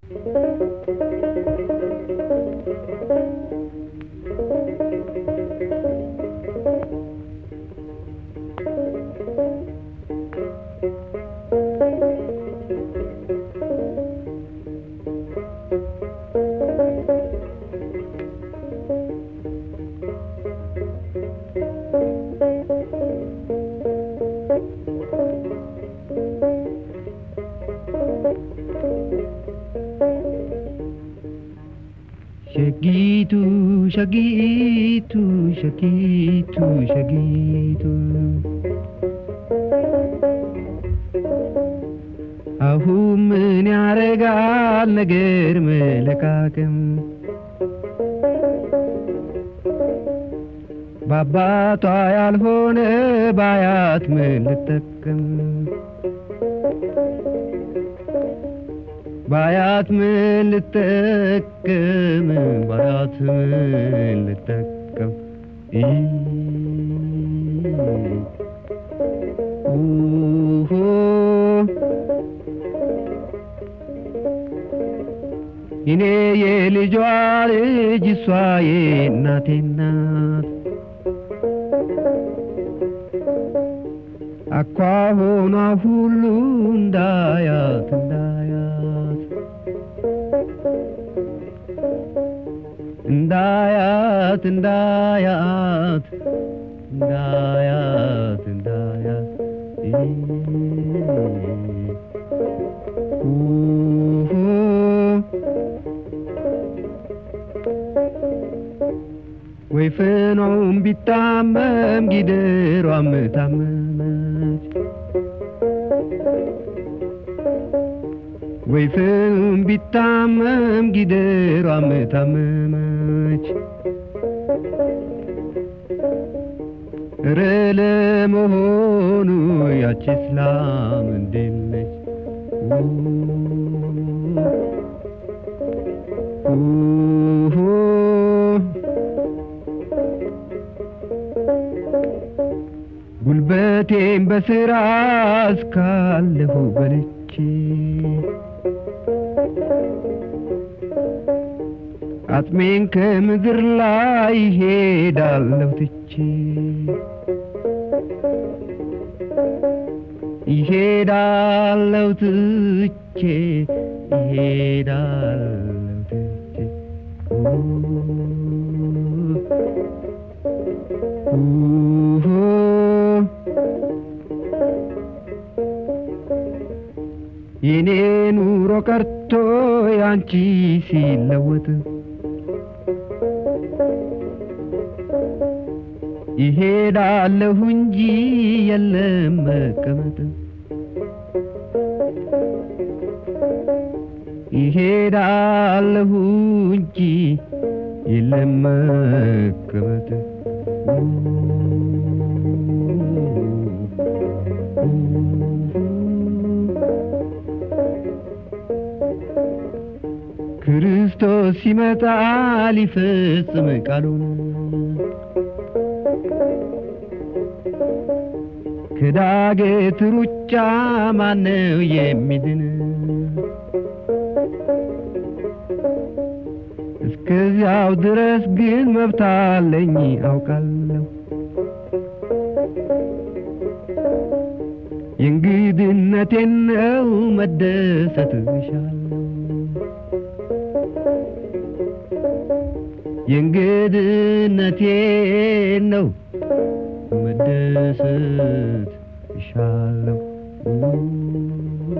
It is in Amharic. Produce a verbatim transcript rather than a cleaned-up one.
Shagitu, shagitu, shagitu, shagitu. አሁን ምን ያረጋል ነገር መለቃቅም ባባቷ ያልሆነ ባያት ምን ልጠቅም ባያት ምን ልጠቅም ባያት ምን ልጠቅም ኡሁ እኔ የልጇ ልጅ እሷ የእናቴ ናት አኳሆኗ ሁሉ እንዳያት እንዳያት እንዳያት እንዳያት እንዳያት እንዳያት ወይ ፍኖም ቢታመም ጊደሯም ታመመች ወይ ፍኖም ቢታመም ጊደሯም ታመመች ኧረ ለመሆኑ ያቺ እስላም እንዴት ነች ጉልበቴን በስራ እስካለሁ በልቼ አጥሜን ከምድር ላይ ሄዳለሁ ትቼ ይሄዳለሁ ትቼ ይሄዳለሁ ትቼ የኔ ኑሮ ቀርቶ ያንቺ ሲለወጥ ይሄዳለሁ እንጂ የለም መቀመጥ ይሄዳለሁ እንጂ የለም መቀመጥ ክርስቶስ ሲመጣ ሊፈጽም ቃሉን ከዳገት ሩጫ ማነው የሚድን እስከዚያው ድረስ ግን መብት አለኝ አውቃለሁ የእንግድነቴን ነው መደሰት እሻለሁ የእንግድነቴን ነው መደሰት እሻለሁ